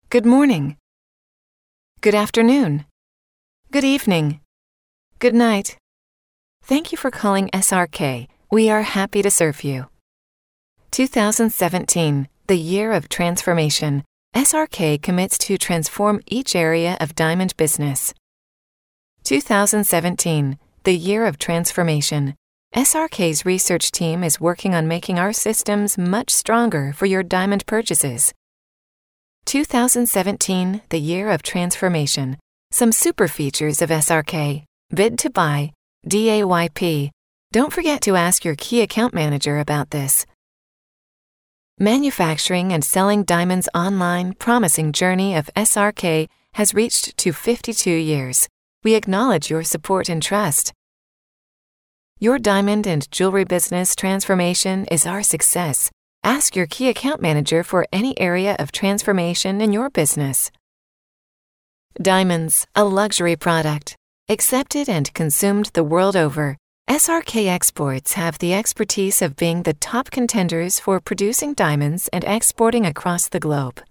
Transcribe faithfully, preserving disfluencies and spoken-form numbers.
Good morning. Good afternoon. Good evening. Good night. Thank you for calling S R K. We are happy to serve you. two thousand seventeen, the year of transformation. S R K commits to transform each area of diamond business. two thousand seventeen, the year of transformation. S R K's research team is working on making our systems much stronger for your diamond purchases. two thousand seventeen, the year of transformation. Some super features of S R K. Bid to buy. D A Y P. Don't forget to ask your key account manager about this. Manufacturing and selling diamonds online promising journey of S R K has reached to fifty-two years. We acknowledge your support and trust. Your diamond and jewelry business transformation is our success. Ask your key account manager for any area of transformation in your business. Diamonds, a luxury product, accepted and consumed the world over. S R K Exports have the expertise of being the top contenders for producing diamonds and exporting across the globe.